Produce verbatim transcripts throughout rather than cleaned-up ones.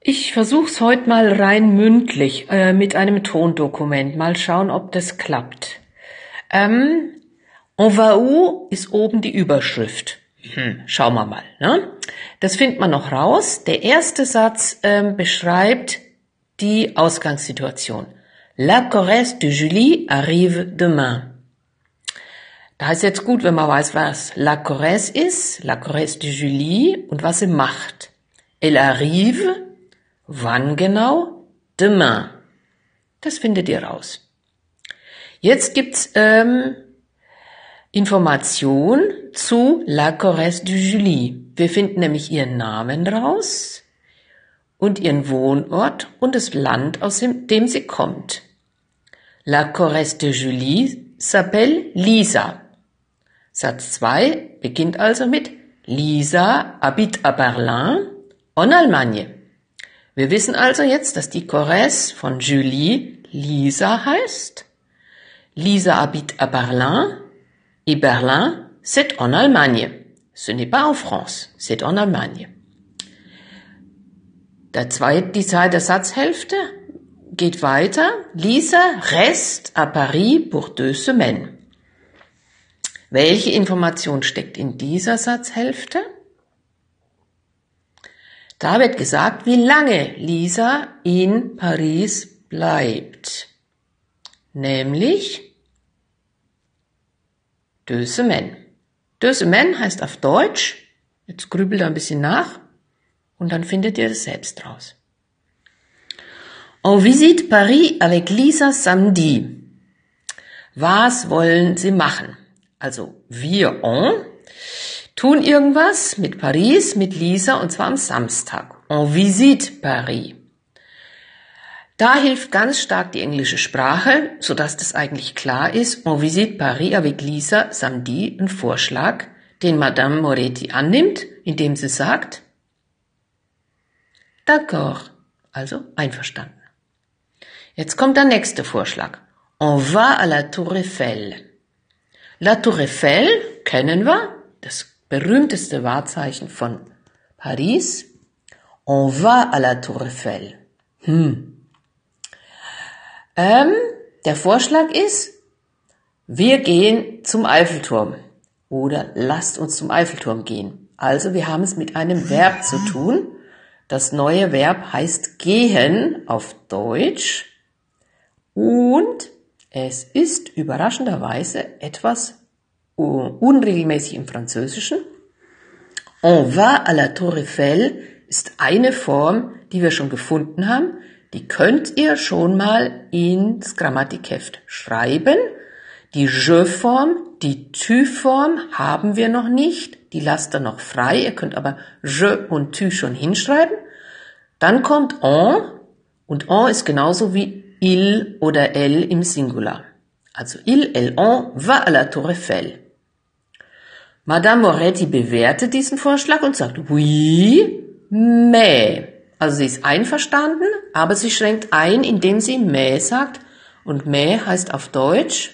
Ich versuch's heute mal rein mündlich äh, mit einem Tondokument. Mal schauen, ob das klappt. Ähm, En va où ist oben die Überschrift. Hm, schauen wir mal. Ne? Das findet man noch raus. Der erste Satz ähm, beschreibt die Ausgangssituation. La caresse de Julie arrive demain. Da ist jetzt gut, wenn man weiß, was la caresse ist, la caresse de Julie und was sie macht. Elle arrive, wann genau? Demain. Das findet ihr raus. Jetzt gibt's ähm, Information zu la caresse de Julie. Wir finden nämlich ihren Namen raus und ihren Wohnort und das Land, aus dem sie kommt. La caresse de Julie s'appelle Lisa. Satz zwei beginnt also mit Lisa habite à Berlin, en Allemagne. Wir wissen also jetzt, dass die Caresse von Julie Lisa heißt. Lisa habite à Berlin et Berlin, c'est en Allemagne. Ce n'est pas en France, c'est en Allemagne. Der zweite, die zweite Satzhälfte geht weiter. Lisa reste à Paris pour deux semaines. Welche Information steckt in dieser Satzhälfte? Da wird gesagt, wie lange Lisa in Paris bleibt. Nämlich deux semaines. Deux semaines heißt auf Deutsch, jetzt grübelt er ein bisschen nach und dann findet ihr das selbst raus. On visite Paris avec Lisa samedi. Was wollen sie machen? Also wir, on, tun irgendwas mit Paris, mit Lisa und zwar am Samstag. On visite Paris. Da hilft ganz stark die englische Sprache, sodass das eigentlich klar ist. On visite Paris avec Lisa samedi, ein Vorschlag, den Madame Moretti annimmt, indem sie sagt, d'accord, also einverstanden. Jetzt kommt der nächste Vorschlag. On va à la Tour Eiffel. La Tour Eiffel kennen wir, das berühmteste Wahrzeichen von Paris. On va à la Tour Eiffel. Hm. Ähm, der Vorschlag ist, wir gehen zum Eiffelturm oder lasst uns zum Eiffelturm gehen. Also wir haben es mit einem Verb zu tun. Das neue Verb heißt gehen auf Deutsch und es ist überraschenderweise etwas unregelmäßig im Französischen. On va à la Tour Eiffel ist eine Form, die wir schon gefunden haben. Die könnt ihr schon mal ins Grammatikheft schreiben. Die Je-Form, die Tu-Form haben wir noch nicht. Die lasst ihr noch frei. Ihr könnt aber Je und Tu schon hinschreiben. Dann kommt on und on ist genauso wie il oder elle im Singular. Also il, elle, on va à la Tour Eiffel. Madame Moretti bewertet diesen Vorschlag und sagt oui, mais. Also sie ist einverstanden, aber sie schränkt ein, indem sie mais sagt. Und mais heißt auf Deutsch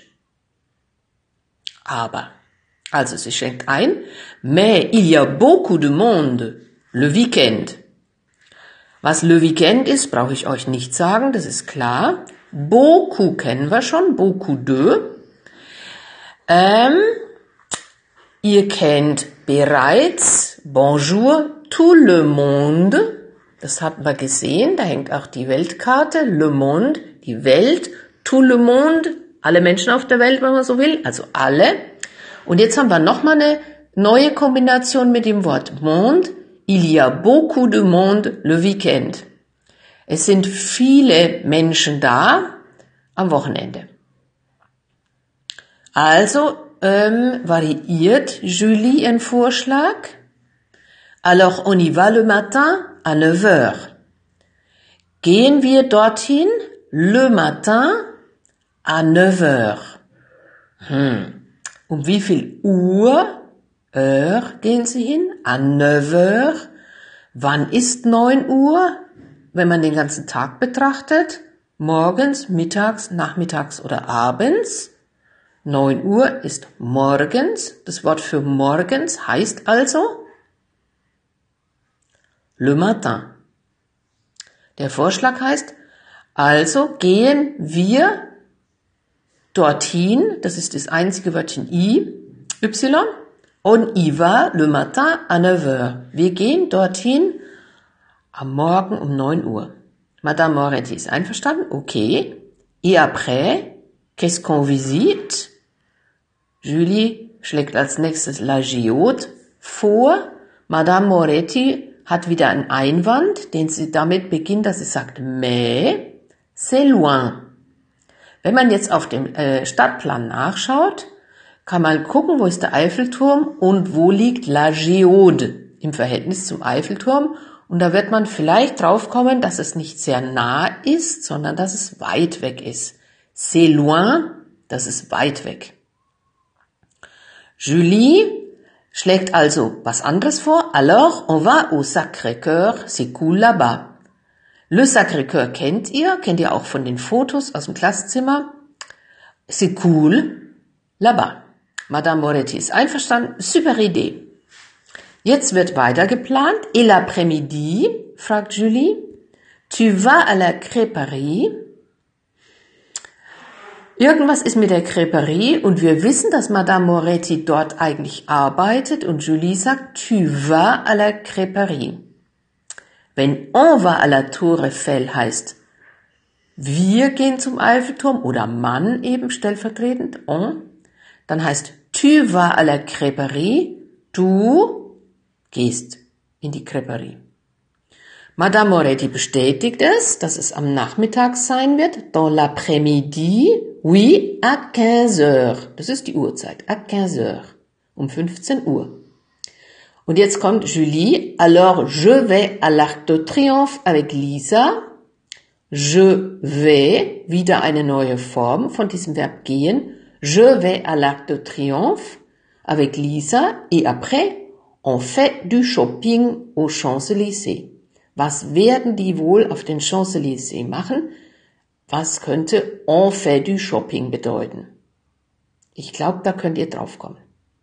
aber. Also sie schränkt ein, mais il y a beaucoup de monde le week-end. Was le week-end ist, brauche ich euch nicht sagen, das ist klar. Beaucoup kennen wir schon, beaucoup de. Ähm, ihr kennt bereits bonjour tout le monde. Das hatten wir gesehen, da hängt auch die Weltkarte, le monde, die Welt, tout le monde, alle Menschen auf der Welt, wenn man so will, also alle. Und jetzt haben wir nochmal eine neue Kombination mit dem Wort monde. Il y a beaucoup de monde le week-end. Es sind viele Menschen da am Wochenende. Also ähm, variiert Julie ihren Vorschlag. Alors on y va le matin à neuf heures. Gehen wir dorthin le matin à neuf heures. Hm. Um wie viel Uhr? Heure gehen Sie hin? À neuf heures. Wann ist neun Uhr? Wenn man den ganzen Tag betrachtet. Morgens, mittags, nachmittags oder abends. neun Uhr ist morgens. Das Wort für morgens heißt also le matin. Der Vorschlag heißt, also gehen wir dorthin, das ist das einzige Wörtchen I, Y, on y va le matin à neuf heures. Wir gehen dorthin am Morgen um neun Uhr. Madame Moretti ist einverstanden? Okay. Et après, qu'est-ce qu'on visite? Julie schlägt als nächstes La Géode vor. Madame Moretti hat wieder einen Einwand, den sie damit beginnt, dass sie sagt, mais c'est loin. Wenn man jetzt auf dem äh, Stadtplan nachschaut, kann man gucken, wo ist der Eiffelturm und wo liegt La Géode im Verhältnis zum Eiffelturm. Und da wird man vielleicht draufkommen, dass es nicht sehr nah ist, sondern dass es weit weg ist. C'est loin, das ist weit weg. Julie schlägt also was anderes vor. Alors, on va au Sacré-Cœur, c'est cool là-bas. Le Sacré-Cœur kennt ihr, kennt ihr auch von den Fotos aus dem Klassenzimmer. C'est cool là-bas. Madame Moretti ist einverstanden, super Idee. Jetzt wird weiter geplant. Et l'après-midi, fragt Julie, tu vas à la crêperie. Irgendwas ist mit der Crêperie und wir wissen, dass Madame Moretti dort eigentlich arbeitet und Julie sagt, tu vas à la crêperie. Wenn on va à la Tour Eiffel heißt, wir gehen zum Eiffelturm oder man eben stellvertretend, on, dann heißt tu vas à la crêperie, du gehst in die Crêperie. Madame Moretti bestätigt es, dass es am Nachmittag sein wird, dans l'après-midi, oui, à quinze heures. Das ist die Uhrzeit, à quinze heures, um fünfzehn Uhr. Und jetzt kommt Julie, alors je vais à l'Arc de Triomphe avec Lisa. Je vais, wieder eine neue Form von diesem Verb gehen. Je vais à l'Arc de Triomphe avec Lisa et après, on fait du shopping aux Champs-Élysées. Was werden die wohl auf den Champs-Élysées machen? Was könnte on fait du shopping bedeuten? Ich glaube, da könnt ihr drauf kommen.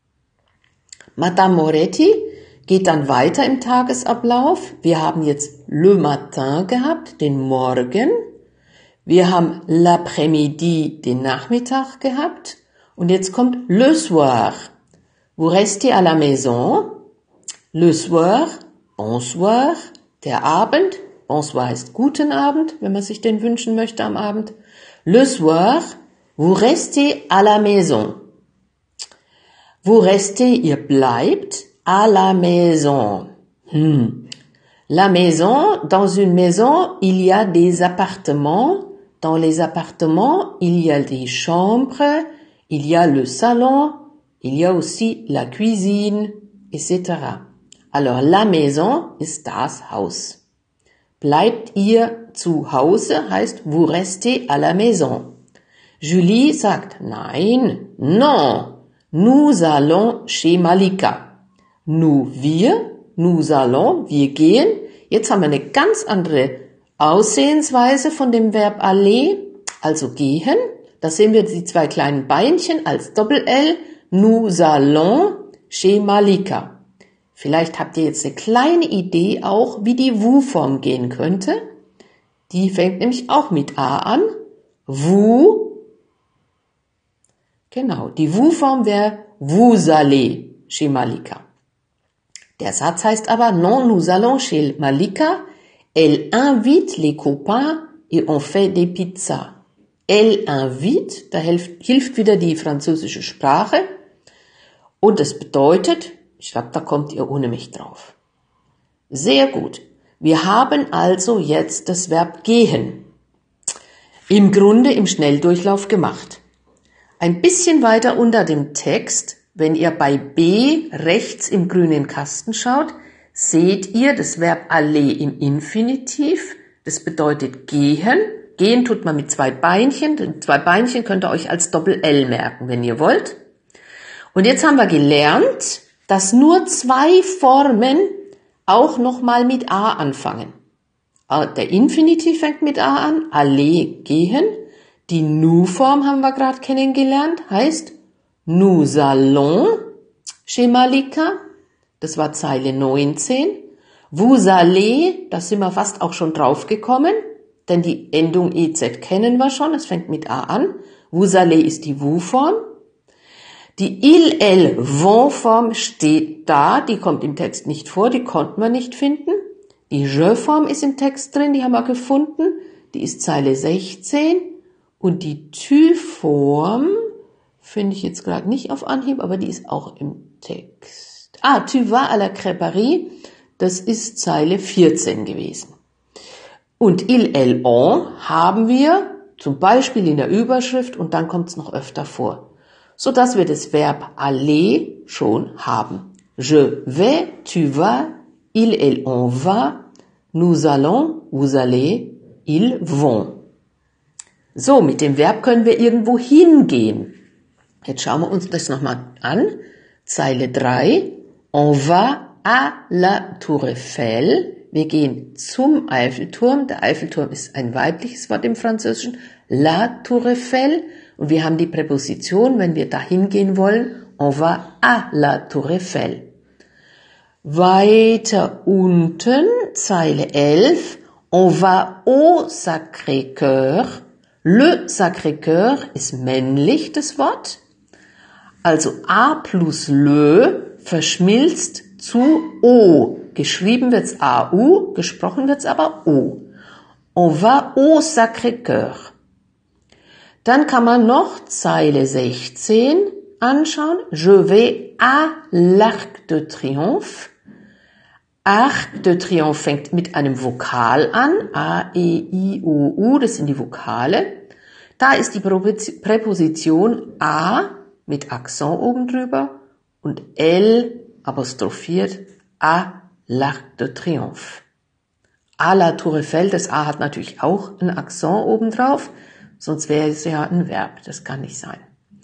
Madame Moretti geht dann weiter im Tagesablauf. Wir haben jetzt le matin gehabt, den Morgen. Wir haben l'après-midi, den Nachmittag gehabt. Und jetzt kommt le soir. Vous restez à la maison. Le soir, bonsoir, der Abend. Bonsoir heißt guten Abend, wenn man sich den wünschen möchte am Abend. Le soir, vous restez à la maison. Vous restez, ihr bleibt, à la maison. Hmm. La maison, dans une maison, il y a des appartements. Dans les appartements, il y a des chambres, il y a le salon, il y a aussi la cuisine, et cetera. Alors, la maison ist das Haus. Bleibt ihr zu Hause, heißt, vous restez à la maison. Julie sagt, nein, non, nous allons chez Malika. Nous, wir, nous allons, wir gehen. Jetzt haben wir eine ganz andere Aussehensweise von dem Verb aller, also gehen. Da sehen wir die zwei kleinen Beinchen als Doppel-L. Nous allons chez Malika. Vielleicht habt ihr jetzt eine kleine Idee auch, wie die Vous-Form gehen könnte. Die fängt nämlich auch mit A an. Vous. Genau, die Vous-Form wäre vous allez chez Malika. Der Satz heißt aber non, nous allons chez Malika. Elle invite les copains et on fait des pizzas. Elle invite, da hilft, hilft wieder die französische Sprache. Und das bedeutet, ich glaube, da kommt ihr ohne mich drauf. Sehr gut. Wir haben also jetzt das Verb gehen im Grunde im Schnelldurchlauf gemacht. Ein bisschen weiter unter dem Text, wenn ihr bei B rechts im grünen Kasten schaut, seht ihr das Verb aller im Infinitiv. Das bedeutet gehen. Gehen tut man mit zwei Beinchen. Die zwei Beinchen könnt ihr euch als Doppel-L merken, wenn ihr wollt. Und jetzt haben wir gelernt, dass nur zwei Formen auch nochmal mit A anfangen. Der Infinitiv fängt mit A an, aller, gehen. Die nous-Form haben wir gerade kennengelernt, heißt nous allons chez Malika. Das war Zeile neunzehn. Vous allez, da sind wir fast auch schon drauf gekommen, denn die Endung ez kennen wir schon, es fängt mit a an. Vous allez ist die vous-Form. Die il, elle, vont Form steht da, die kommt im Text nicht vor, die konnten wir nicht finden. Die je-Form ist im Text drin, die haben wir gefunden, die ist Zeile sechzehn. Und die tu-Form finde ich jetzt gerade nicht auf Anhieb, aber die ist auch im Text. Ah, tu vas à la crêperie, das ist Zeile vierzehn gewesen. Und il, elle, on haben wir zum Beispiel in der Überschrift und dann kommt es noch öfter vor, sodass wir das Verb aller schon haben. Je vais, tu vas, il, elle, on va, nous allons, vous allez, ils vont. So, mit dem Verb können wir irgendwo hingehen. Jetzt schauen wir uns das nochmal an. Zeile drei. On va à la Tour Eiffel. Wir gehen zum Eiffelturm. Der Eiffelturm ist ein weibliches Wort im Französischen. La Tour Eiffel. Und wir haben die Präposition, wenn wir da hingehen wollen. On va à la Tour Eiffel. Weiter unten, Zeile elf. On va au Sacré-Cœur. Le Sacré-Cœur ist männlich, das Wort. Also a plus le verschmilzt zu o. Geschrieben wird's au, gesprochen wird's aber o. On va au Sacré-Cœur. Dann kann man noch Zeile sechzehn anschauen. Je vais à l'Arc de Triomphe. Arc de Triomphe fängt mit einem Vokal an. A, E, I, O, U, das sind die Vokale. Da ist die Präposition a mit Akzent oben drüber und L apostrophiert à l'Arc de Triomphe. À la Tour Eiffel, das A hat natürlich auch ein Akzent oben drauf, sonst wäre es ja ein Verb, das kann nicht sein.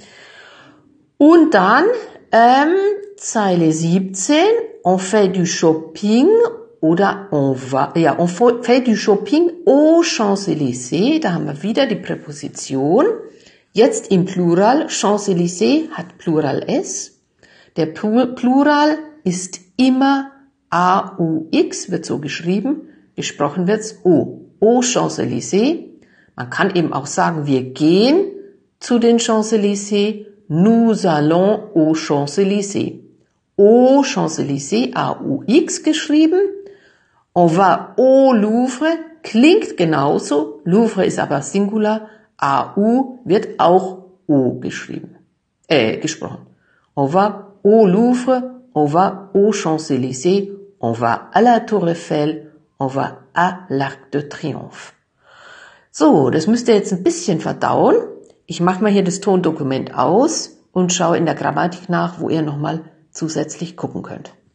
Und dann ähm, Zeile siebzehn, on fait du shopping oder on va, ja, on fait du shopping aux Champs-Élysées, da haben wir wieder die Präposition. Jetzt im Plural, Champs-Élysées hat Plural S. Der Plural ist immer A U X, wird so geschrieben, gesprochen wird's O. Aux Champs-Élysées. Man kann eben auch sagen, wir gehen zu den Champs-Élysées, nous allons aux Champs-Élysées. Aux Champs-Élysées, A U X geschrieben. On va au Louvre, klingt genauso, Louvre ist aber Singular, A U wird auch O geschrieben, äh, gesprochen. On va au Louvre, on va aux Champs-Élysées, on va à la Tour Eiffel, on va à l'Arc de Triomphe. So, das müsst ihr jetzt ein bisschen verdauen. Ich mache mal hier das Tondokument aus und schaue in der Grammatik nach, wo ihr nochmal zusätzlich gucken könnt.